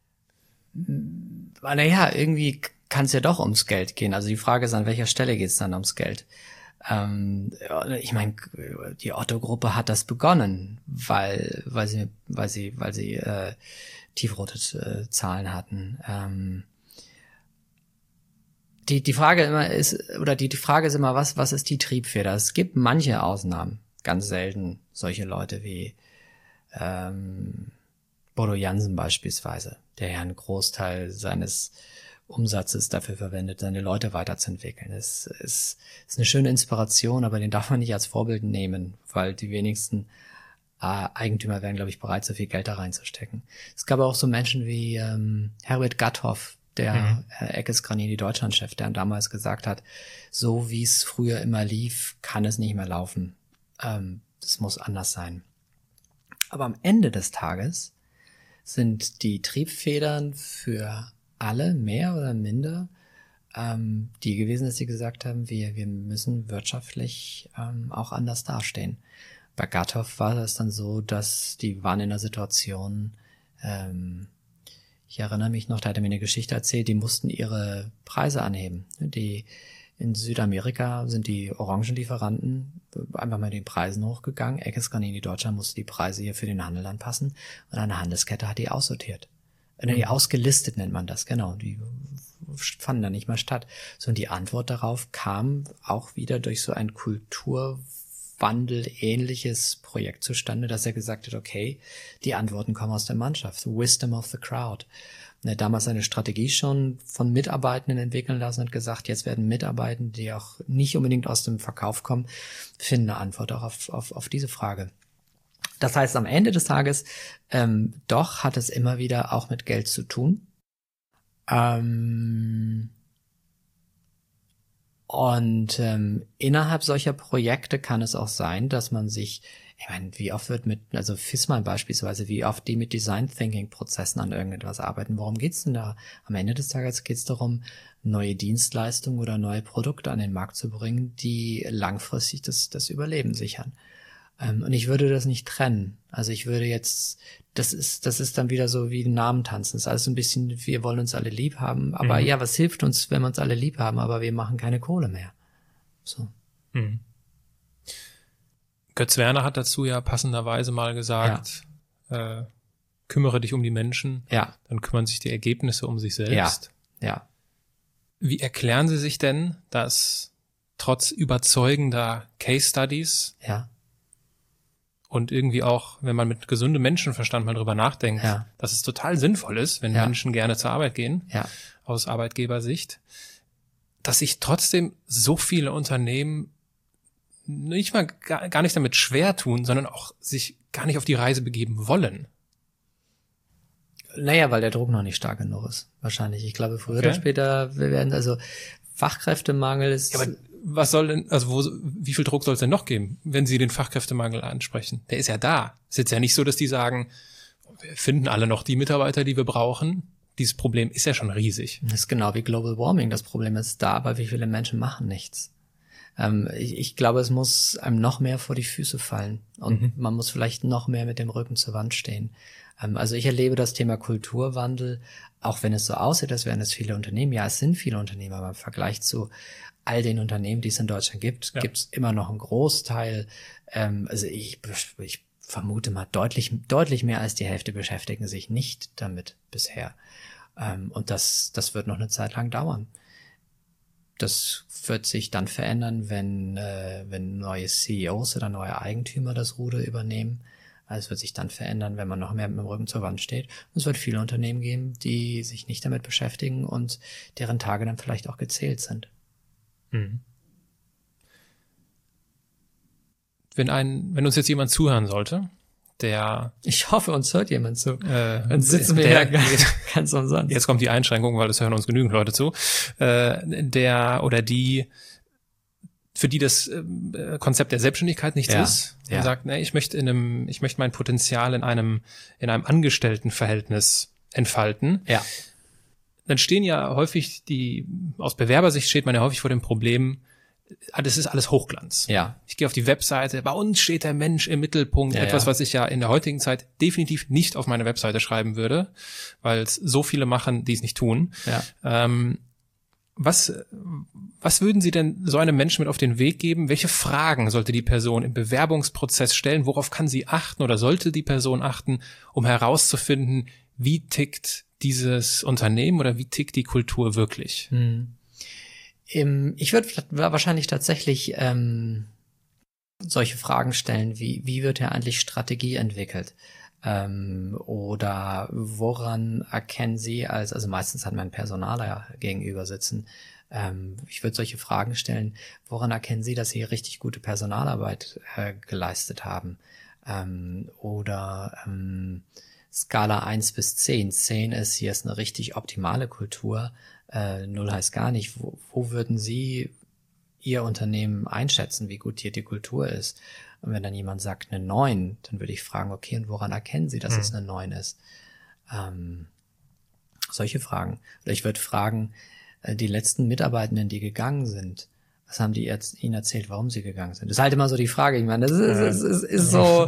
Naja, irgendwie kann es ja doch ums Geld gehen. Also die Frage ist, an welcher Stelle geht es dann ums Geld? Ich meine, die Otto-Gruppe hat das begonnen, weil sie tiefrote Zahlen hatten. Die Frage immer ist, oder die Frage ist immer, was ist die Triebfeder? Es gibt manche Ausnahmen, ganz selten solche Leute wie Bodo Jansen beispielsweise, der ja einen Großteil seines Umsatzes dafür verwendet, seine Leute weiterzuentwickeln. Es ist eine schöne Inspiration, aber den darf man nicht als Vorbild nehmen, weil die wenigsten Eigentümer wären, glaube ich, bereit, so viel Geld da reinzustecken. Es gab auch so Menschen wie Herbert Gathoff, der Eckes Granini Deutschlandchef, der damals gesagt hat, so wie es früher immer lief, kann es nicht mehr laufen. Das muss anders sein. Aber am Ende des Tages sind die Triebfedern für alle mehr oder minder die gewesen, dass sie gesagt haben, wir müssen wirtschaftlich auch anders dastehen. Bei Gathoff war das dann so, dass die waren in einer Situation, ich erinnere mich noch, da hat er mir eine Geschichte erzählt, die mussten ihre Preise anheben. In Südamerika sind die Orangenlieferanten einfach mal den Preisen hochgegangen. Eckes Granini Deutschland musste die Preise hier für den Handel anpassen und eine Handelskette hat die aussortiert. Die ausgelistet nennt man das, genau. Die fanden da nicht mal statt. So, und die Antwort darauf kam auch wieder durch so ein Kulturwandel-ähnliches Projekt zustande, dass er gesagt hat, okay, die Antworten kommen aus der Mannschaft. Wisdom of the crowd. Er hat damals eine Strategie schon von Mitarbeitenden entwickeln lassen und hat gesagt, jetzt werden Mitarbeitende, die auch nicht unbedingt aus dem Verkauf kommen, finden eine Antwort auch auf diese Frage. Das heißt, am Ende des Tages, doch hat es immer wieder auch mit Geld zu tun. Innerhalb solcher Projekte kann es auch sein, dass man sich, ich meine, wie oft wird also Fissmann beispielsweise, wie oft die mit Design Thinking Prozessen an irgendetwas arbeiten. Worum geht's denn da? Am Ende des Tages geht's darum, neue Dienstleistungen oder neue Produkte an den Markt zu bringen, die langfristig das Überleben sichern. Und ich würde das nicht trennen. Also ich würde jetzt, das ist dann wieder so wie Namen tanzen. Das ist alles ein bisschen, wir wollen uns alle lieb haben. Aber ja, was hilft uns, wenn wir uns alle lieb haben, aber wir machen keine Kohle mehr? So. Götz Werner hat dazu ja passenderweise mal gesagt, kümmere dich um die Menschen, dann kümmern sich die Ergebnisse um sich selbst. Ja. Wie erklären Sie sich denn, dass trotz überzeugender Case Studies und irgendwie auch, wenn man mit gesundem Menschenverstand mal drüber nachdenkt, dass es total sinnvoll ist, wenn Menschen gerne zur Arbeit gehen, aus Arbeitgebersicht, dass sich trotzdem so viele Unternehmen nicht mal gar nicht damit schwer tun, sondern auch sich gar nicht auf die Reise begeben wollen. Naja, weil der Druck noch nicht stark genug ist, wahrscheinlich. Ich glaube, früher oder später werden Fachkräftemangel ist... Ja, aber was soll denn, wie viel Druck soll es denn noch geben, wenn Sie den Fachkräftemangel ansprechen? Der ist ja da. Es ist jetzt ja nicht so, dass die sagen, wir finden alle noch die Mitarbeiter, die wir brauchen. Dieses Problem ist ja schon riesig. Das ist genau wie Global Warming. Das Problem ist da, aber wie viele Menschen machen nichts? Ich glaube, es muss einem noch mehr vor die Füße fallen und man muss vielleicht noch mehr mit dem Rücken zur Wand stehen. Also ich erlebe das Thema Kulturwandel, auch wenn es so aussieht, als wären es viele Unternehmen. Ja, es sind viele Unternehmen, aber im Vergleich zu all den Unternehmen, die es in Deutschland gibt, gibt es immer noch einen Großteil. Also ich vermute mal, deutlich mehr als die Hälfte beschäftigen sich nicht damit bisher. Und das wird noch eine Zeit lang dauern. Das wird sich dann verändern, wenn neue CEOs oder neue Eigentümer das Ruder übernehmen. Also es wird sich dann verändern, wenn man noch mehr mit dem Rücken zur Wand steht. Und es wird viele Unternehmen geben, die sich nicht damit beschäftigen und deren Tage dann vielleicht auch gezählt sind. Wenn uns jetzt jemand zuhören sollte, der... Ich hoffe, uns hört jemand zu. Dann sitzen wir ja ganz umsonst. Jetzt kommt die Einschränkung, weil es hören uns genügend Leute zu. Der oder die, für die das Konzept der Selbstständigkeit nichts ist, der sagt, nee, ich möchte mein Potenzial in einem Angestelltenverhältnis entfalten. Ja. Dann stehen ja häufig aus Bewerbersicht steht man ja häufig vor dem Problem, das ist alles Hochglanz. Ja. Ich gehe auf die Webseite, bei uns steht der Mensch im Mittelpunkt, etwas, was ich ja in der heutigen Zeit definitiv nicht auf meine Webseite schreiben würde, weil es so viele machen, die es nicht tun. Ja. Was würden Sie denn so einem Menschen mit auf den Weg geben? Welche Fragen sollte die Person im Bewerbungsprozess stellen? Worauf kann sie achten oder sollte die Person achten, um herauszufinden, wie tickt dieses Unternehmen oder wie tickt die Kultur wirklich? Ich würde wahrscheinlich tatsächlich solche Fragen stellen, wie wird ja eigentlich Strategie entwickelt? Oder woran erkennen Sie also meistens hat man einen Personaler gegenüber sitzen. Ich würde solche Fragen stellen, woran erkennen Sie, dass Sie richtig gute Personalarbeit geleistet haben? Oder Skala 1 bis 10. 10 ist, hier ist eine richtig optimale Kultur. 0 heißt gar nicht. Wo würden Sie Ihr Unternehmen einschätzen, wie gut hier die Kultur ist? Und wenn dann jemand sagt eine 9, dann würde ich fragen, okay, und woran erkennen Sie, dass es eine 9 ist? Solche Fragen. Oder ich würde fragen, die letzten Mitarbeitenden, die gegangen sind, was haben die jetzt Ihnen erzählt, warum sie gegangen sind? Das ist halt immer so die Frage. Ich meine, das ist so,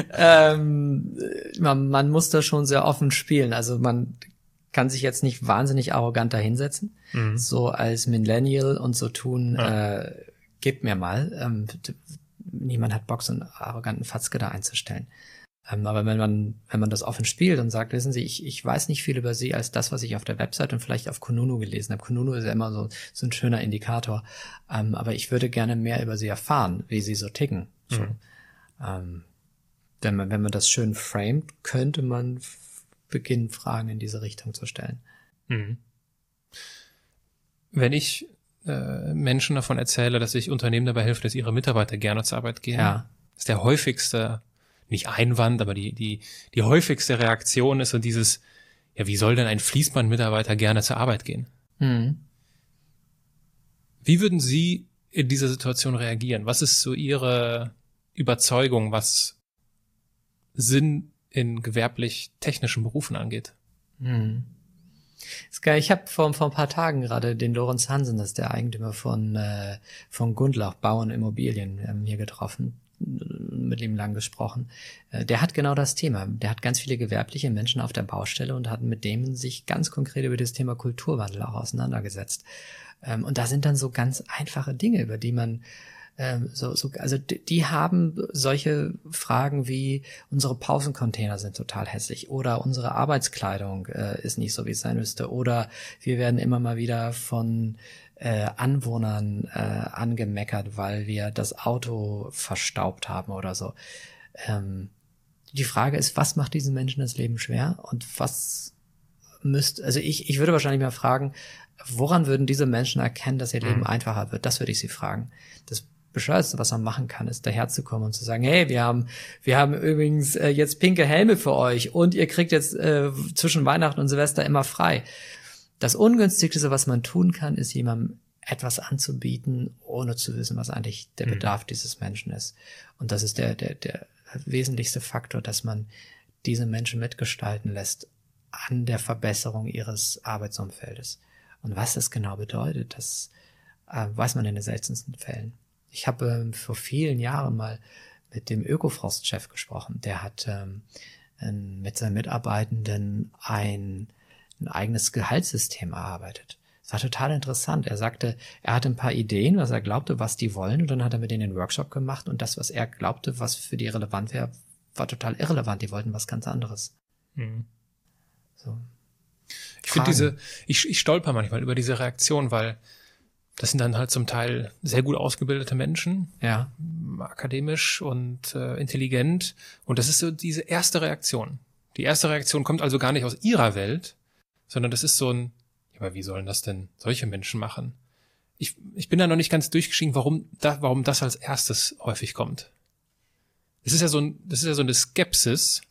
man muss da schon sehr offen spielen. Also man kann sich jetzt nicht wahnsinnig arrogant dahinsetzen, so als Millennial und so tun, gib mir mal. Niemand hat Bock, so einen arroganten Fatzke da einzustellen. Aber wenn man das offen spielt und sagt, wissen Sie, ich weiß nicht viel über Sie als das, was ich auf der Website und vielleicht auf Kununu gelesen habe. Kununu ist ja immer so ein schöner Indikator. Aber ich würde gerne mehr über Sie erfahren, wie Sie so ticken. So. Wenn man das schön framet, könnte man beginnen, Fragen in diese Richtung zu stellen. Wenn ich Menschen davon erzähle, dass ich Unternehmen dabei helfe, dass ihre Mitarbeiter gerne zur Arbeit gehen, ist der häufigste, nicht Einwand, aber die häufigste Reaktion ist so dieses, ja, wie soll denn ein Fließband-Mitarbeiter gerne zur Arbeit gehen? Wie würden Sie in dieser Situation reagieren? Was ist so Ihre Überzeugung, was Sinn in gewerblich-technischen Berufen angeht? Ist geil. Ich habe vor ein paar Tagen gerade den Lorenz Hansen, das ist der Eigentümer von Gundlach Bau und Immobilien, hier getroffen, mit ihm lang gesprochen. Der hat genau das Thema. Der hat ganz viele gewerbliche Menschen auf der Baustelle und hat mit denen sich ganz konkret über das Thema Kulturwandel auch auseinandergesetzt. Und da sind dann so ganz einfache Dinge, über die man also die haben solche Fragen wie, unsere Pausencontainer sind total hässlich oder unsere Arbeitskleidung ist nicht so, wie es sein müsste, oder wir werden immer mal wieder von Anwohnern angemeckert, weil wir das Auto verstaubt haben oder so. Die Frage ist, was macht diesen Menschen das Leben schwer und was also ich würde wahrscheinlich mal fragen, woran würden diese Menschen erkennen, dass ihr Leben einfacher wird? Das würde ich sie fragen. Das Bescheuerste, was man machen kann, ist daherzukommen und zu sagen, hey, wir haben übrigens jetzt pinke Helme für euch und ihr kriegt jetzt zwischen Weihnachten und Silvester immer frei. Das Ungünstigste, was man tun kann, ist jemandem etwas anzubieten, ohne zu wissen, was eigentlich der Bedarf dieses Menschen ist. Und das ist der wesentlichste Faktor, dass man diese Menschen mitgestalten lässt an der Verbesserung ihres Arbeitsumfeldes. Und was das genau bedeutet, das weiß man in den seltensten Fällen. Ich habe vor vielen Jahren mal mit dem Ökofrost-Chef gesprochen. Der hat mit seinen Mitarbeitenden ein eigenes Gehaltssystem erarbeitet. Das war total interessant. Er sagte, er hatte ein paar Ideen, was er glaubte, was die wollen, und dann hat er mit denen einen Workshop gemacht und das, was er glaubte, was für die relevant wäre, war total irrelevant. Die wollten was ganz anderes. So. Ich finde ich stolper manchmal über diese Reaktion, weil das sind dann halt zum Teil sehr gut ausgebildete Menschen, akademisch und intelligent. Und das ist so diese erste Reaktion. Die erste Reaktion kommt also gar nicht aus ihrer Welt, sondern das ist so ein, ja, aber wie sollen das denn solche Menschen machen? Ich bin da noch nicht ganz durchgestiegen, warum das als erstes häufig kommt. Das ist ja so eine Skepsis,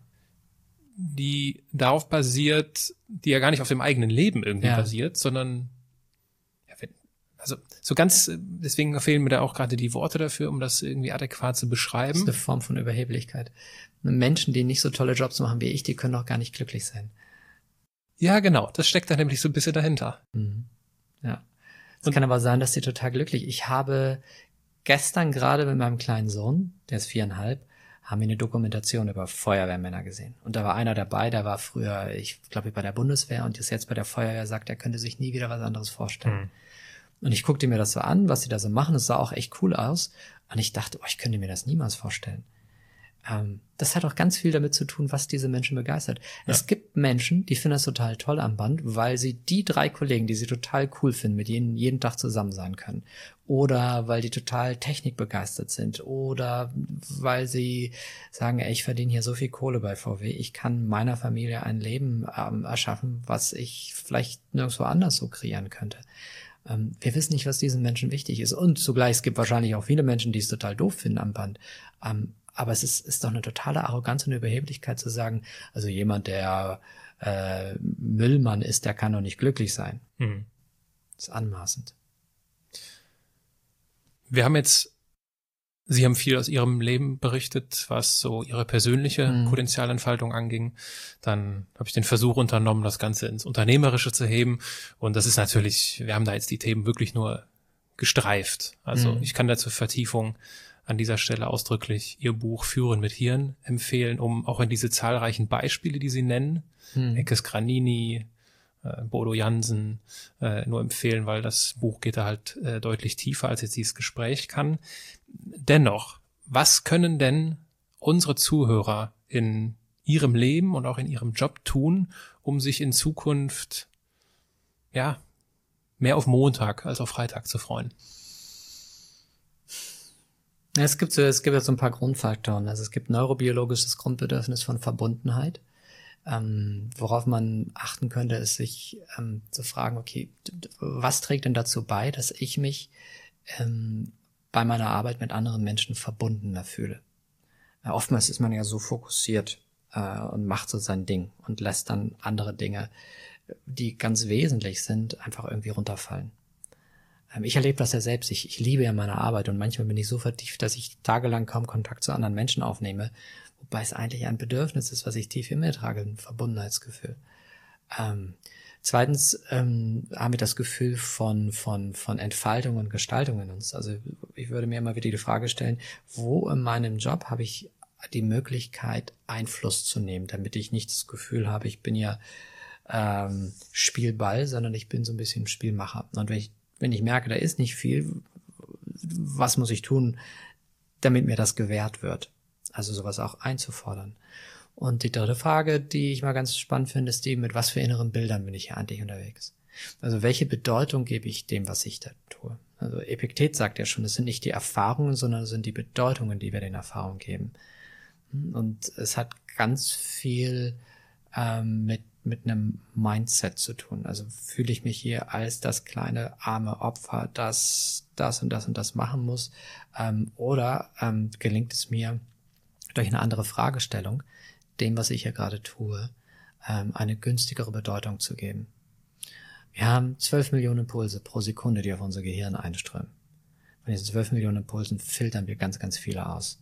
die darauf basiert, die ja gar nicht auf dem eigenen Leben irgendwie basiert, sondern also so ganz, deswegen fehlen mir da auch gerade die Worte dafür, um das irgendwie adäquat zu beschreiben. Das ist eine Form von Überheblichkeit. Menschen, die nicht so tolle Jobs machen wie ich, die können doch gar nicht glücklich sein. Ja, genau. Das steckt da nämlich so ein bisschen dahinter. Ja. Es kann aber sein, dass die total glücklich. Ich habe gestern gerade mit meinem kleinen Sohn, der ist 4,5, haben wir eine Dokumentation über Feuerwehrmänner gesehen. Und da war einer dabei, der war früher, ich glaube, bei der Bundeswehr und ist jetzt bei der Feuerwehr, sagt, er könnte sich nie wieder was anderes vorstellen. Und ich guckte mir das so an, was sie da so machen. Es sah auch echt cool aus. Und ich dachte, ich könnte mir das niemals vorstellen. Das hat auch ganz viel damit zu tun, was diese Menschen begeistert. Ja. Es gibt Menschen, die finden das total toll am Band, weil sie die 3 Kollegen, die sie total cool finden, mit denen jeden Tag zusammen sein können. Oder weil die total technikbegeistert sind. Oder weil sie sagen, ich verdiene hier so viel Kohle bei VW, ich kann meiner Familie ein Leben erschaffen, was ich vielleicht nirgendwo anders so kreieren könnte. Wir wissen nicht, was diesen Menschen wichtig ist. Und zugleich, es gibt wahrscheinlich auch viele Menschen, die es total doof finden am Band. Aber es ist doch eine totale Arroganz und eine Überheblichkeit zu sagen, also jemand, der Müllmann ist, der kann doch nicht glücklich sein. Mhm. Das ist anmaßend. Sie haben viel aus Ihrem Leben berichtet, was so Ihre persönliche Potenzialentfaltung anging. Dann habe ich den Versuch unternommen, das Ganze ins Unternehmerische zu heben. Und das ist natürlich, wir haben da jetzt die Themen wirklich nur gestreift. Also ich kann da zur Vertiefung an dieser Stelle ausdrücklich Ihr Buch Führen mit Hirn empfehlen, um auch in diese zahlreichen Beispiele, die Sie nennen, Eckes Granini, Bodo Jansen, nur empfehlen, weil das Buch geht da halt deutlich tiefer, als jetzt dieses Gespräch kann. Dennoch, was können denn unsere Zuhörer in ihrem Leben und auch in ihrem Job tun, um sich in Zukunft, ja, mehr auf Montag als auf Freitag zu freuen? Ja, es gibt ja so ein paar Grundfaktoren. Also es gibt neurobiologisches Grundbedürfnis von Verbundenheit. Worauf man achten könnte, ist sich zu fragen, okay, was trägt denn dazu bei, dass ich mich bei meiner Arbeit mit anderen Menschen verbundener fühle? Oftmals ist man ja so fokussiert und macht so sein Ding und lässt dann andere Dinge, die ganz wesentlich sind, einfach irgendwie runterfallen. Ich erlebe das ja selbst. Ich liebe ja meine Arbeit und manchmal bin ich so vertieft, dass ich tagelang kaum Kontakt zu anderen Menschen aufnehme, wobei es eigentlich ein Bedürfnis ist, was ich tief in mir trage, ein Verbundenheitsgefühl. Zweitens haben wir das Gefühl von Entfaltung und Gestaltung in uns. Also ich würde mir immer wieder die Frage stellen, wo in meinem Job habe ich die Möglichkeit, Einfluss zu nehmen, damit ich nicht das Gefühl habe, ich bin ja Spielball, sondern ich bin so ein bisschen Spielmacher. Und wenn ich merke, da ist nicht viel, was muss ich tun, damit mir das gewährt wird? Also sowas auch einzufordern. Und die dritte Frage, die ich mal ganz spannend finde, ist die, mit was für inneren Bildern bin ich hier eigentlich unterwegs? Also welche Bedeutung gebe ich dem, was ich da tue? Also Epiktet sagt ja schon, es sind nicht die Erfahrungen, sondern es sind die Bedeutungen, die wir den Erfahrungen geben. Und es hat ganz viel mit einem Mindset zu tun. Also fühle ich mich hier als das kleine arme Opfer, das und das machen muss, oder gelingt es mir durch eine andere Fragestellung, dem, was ich hier gerade tue, eine günstigere Bedeutung zu geben. Wir haben 12 Millionen Impulse pro Sekunde, die auf unser Gehirn einströmen. Von diesen 12 Millionen Impulsen filtern wir ganz, ganz viele aus.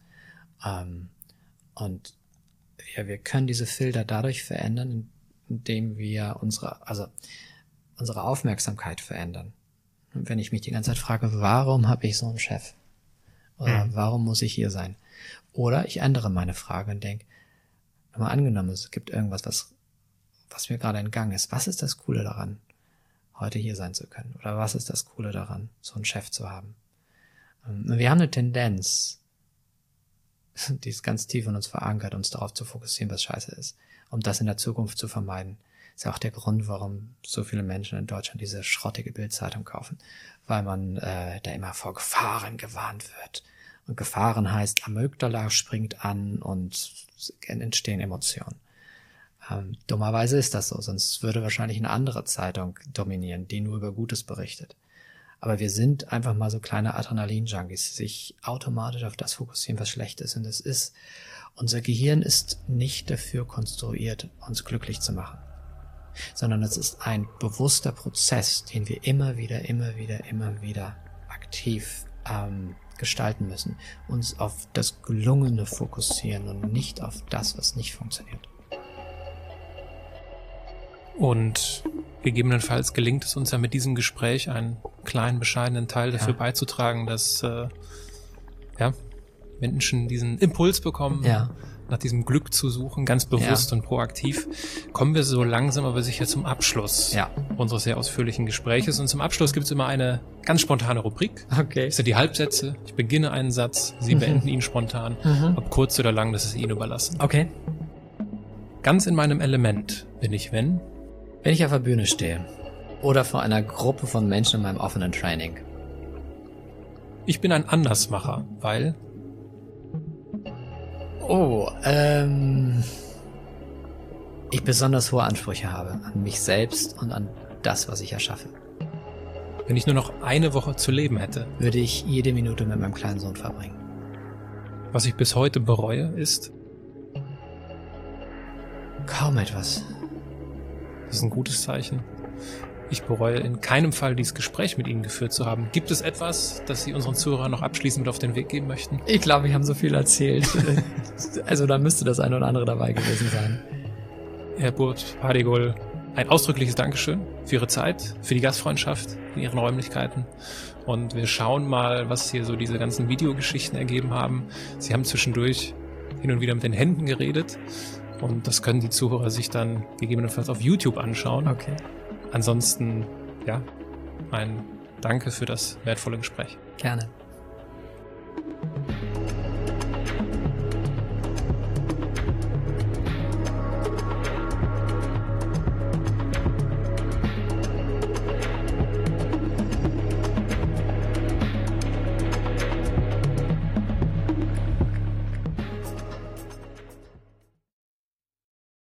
Und ja, wir können diese Filter dadurch verändern, indem wir unsere Aufmerksamkeit verändern. Und wenn ich mich die ganze Zeit frage, warum habe ich so einen Chef? Oder warum muss ich hier sein? Oder ich ändere meine Frage und denke, mal angenommen, es gibt irgendwas, was mir gerade entgangen ist. Was ist das Coole daran, heute hier sein zu können? Oder was ist das Coole daran, so einen Chef zu haben? Und wir haben eine Tendenz, die ist ganz tief in uns verankert, uns darauf zu fokussieren, was scheiße ist, um das in der Zukunft zu vermeiden. Ist ja auch der Grund, warum so viele Menschen in Deutschland diese schrottige Bildzeitung kaufen, weil man da immer vor Gefahren gewarnt wird. Und Gefahren heißt, Amygdala springt an und entstehen Emotionen. Dummerweise ist das so, sonst würde wahrscheinlich eine andere Zeitung dominieren, die nur über Gutes berichtet. Aber wir sind einfach mal so kleine Adrenalin-Junkies, sich automatisch auf das fokussieren, was schlecht ist. Und unser Gehirn ist nicht dafür konstruiert, uns glücklich zu machen, sondern es ist ein bewusster Prozess, den wir immer wieder aktiv gestalten müssen, uns auf das Gelungene fokussieren und nicht auf das, was nicht funktioniert. Und gegebenenfalls gelingt es uns ja mit diesem Gespräch einen kleinen, bescheidenen Teil dafür beizutragen, dass Menschen diesen Impuls bekommen, nach diesem Glück zu suchen, ganz bewusst und proaktiv. Kommen wir so langsam aber sicher zum Abschluss unseres sehr ausführlichen Gespräches. Und zum Abschluss gibt es immer eine ganz spontane Rubrik. Okay. Das sind die Halbsätze. Ich beginne einen Satz, Sie beenden ihn spontan. Ob kurz oder lang, das ist Ihnen überlassen. Okay. Ganz in meinem Element bin ich, wenn ich auf der Bühne stehe oder vor einer Gruppe von Menschen in meinem offenen Training. Ich bin ein Andersmacher, weil ich besonders hohe Ansprüche habe an mich selbst und an das, was ich erschaffe. Wenn ich nur noch eine Woche zu leben hätte, würde ich jede Minute mit meinem kleinen Sohn verbringen. Was ich bis heute bereue, ist... Kaum etwas. Das ist ein gutes Zeichen. Ich bereue in keinem Fall, dieses Gespräch mit Ihnen geführt zu haben. Gibt es etwas, das Sie unseren Zuhörern noch abschließend mit auf den Weg geben möchten? Ich glaube, wir haben so viel erzählt. Also da müsste das eine oder andere dabei gewesen sein. Herr Probst-Pardigol, ein ausdrückliches Dankeschön für Ihre Zeit, für die Gastfreundschaft in Ihren Räumlichkeiten. Und wir schauen mal, was hier so diese ganzen Videogeschichten ergeben haben. Sie haben zwischendurch hin und wieder mit den Händen geredet. Und das können die Zuhörer sich dann gegebenenfalls auf YouTube anschauen. Okay. Ansonsten, ja, ein Danke für das wertvolle Gespräch. Gerne.